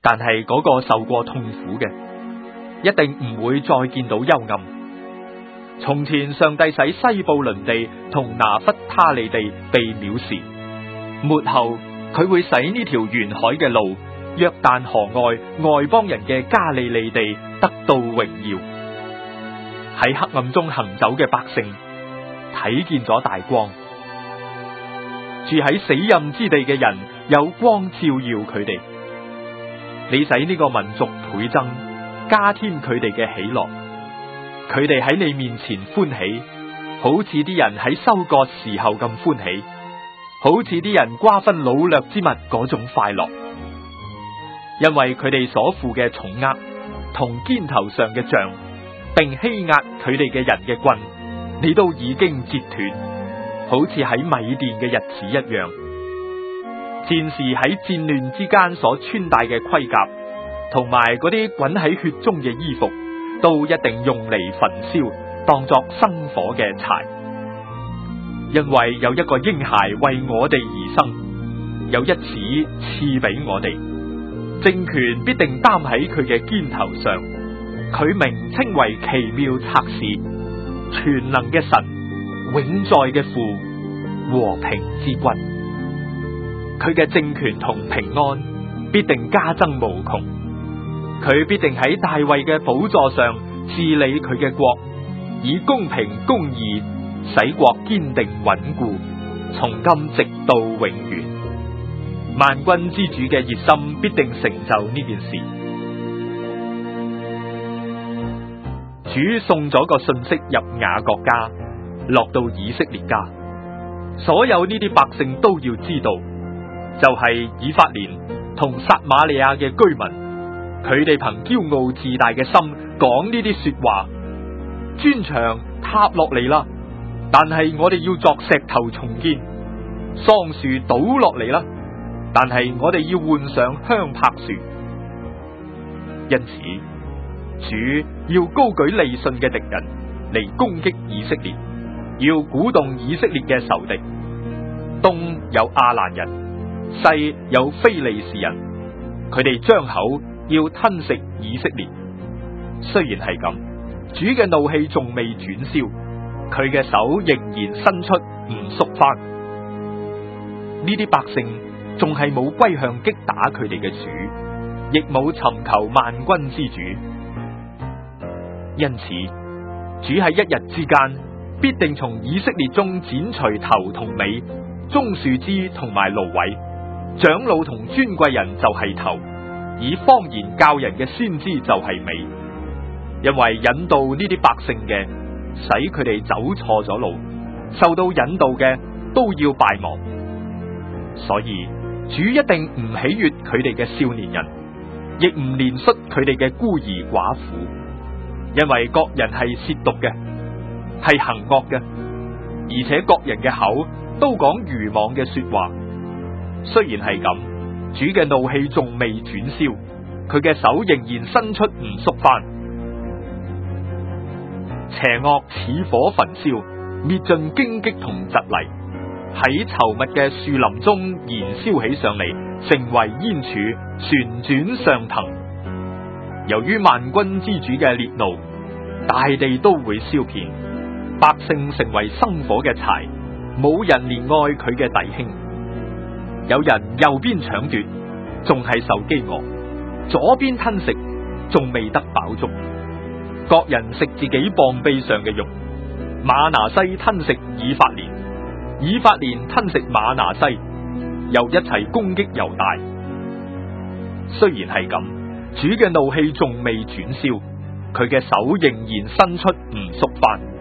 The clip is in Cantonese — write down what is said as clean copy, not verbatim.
但係嗰個受過痛苦嘅，一定唔會再見到幽暗。從前上帝使西布倫地同拿弗他利地被藐視，末後佢會使呢條沿海嘅路，約旦河外外邦人嘅加利利地得到榮耀。喺黑暗中行走嘅百姓睇見咗大光，住喺死蔭之地嘅人有光照耀佢哋。你使呢個民族倍增，加添佢哋嘅喜樂。佢哋喺你面前歡喜，好似啲人喺收割時候咁歡喜，好似啲人瓜分擄掠之物嗰種快樂。因為佢哋所負嘅重軛同肩頭上嘅杖，並欺壓佢哋嘅人嘅棍，你都已經截斷，好似喺米甸嘅日子一樣。戰士喺戰亂之間所穿戴嘅盔甲，同埋嗰啲滾喺血中嘅衣服，都一定用嚟焚燒，當作生火嘅柴。因為有一個嬰孩為我哋而生，有一子賜俾我哋，政權必定擔喺佢嘅肩頭上。佢名稱為奇妙策士、全能嘅神、永在嘅父、和平之君。佢嘅政權同平安必定加增無窮。佢必定喺大衛嘅寶座上治理佢嘅國，以公平公義使國堅定穩固，從今直到永遠。萬軍之主嘅熱心必定成就呢件事。主送咗個信息入雅各家，落到以色列家，所有呢啲百姓都要知道，就係以法蓮同撒瑪利亞嘅居民，佢哋憑驕傲自大嘅心講呢啲說話。磚牆塌落嚟啦，但係我哋要作石頭重建；桑樹倒落嚟啦，但係我哋要換上香柏樹。因此，主要高舉利汛嘅敵人嚟攻擊以色列，要鼓動以色列嘅仇敵。東有亞蘭人，西有非利士人，佢哋張口要吞食以色列。雖然係咁，主嘅怒氣仲未轉消，佢嘅手仍然伸出唔縮翻。呢啲百姓仲係冇歸向擊打佢哋嘅主，亦冇尋求萬軍之主。因此，主喺一日之間必定從以色列中剪除頭同尾，棕樹枝同埋蘆葦，長老同尊貴人就係頭，以謊言教人嘅先知就係尾。因為引導呢啲百姓嘅，使佢哋走錯咗路，受到引導嘅都要敗亡。所以主一定唔喜悅佢哋嘅少年人，亦唔憐恤佢哋嘅孤兒寡婦，因為各人係褻瀆嘅，係行惡嘅，而且各人嘅口都講愚妄嘅說話。雖然係咁，主嘅怒氣仲未轉消，佢嘅手仍然伸出唔縮翻。邪惡似火焚燒，滅盡荊棘同蒺藜，喺稠密嘅樹林中燃燒起上嚟，成為煙柱，旋轉上騰。由於萬軍之主嘅烈怒，大地都會燒遍，百姓成為生火嘅柴，冇人憐愛佢嘅弟兄。有人右邊搶奪，仲係受飢餓；左邊吞食，仲未得飽足。各人食自己膀臂上嘅肉，馬拿西吞食以法蓮，以法蓮吞食馬拿西，又一齊攻擊猶大。雖然係咁，主嘅怒氣仲未轉消，佢嘅手仍然伸出唔縮翻。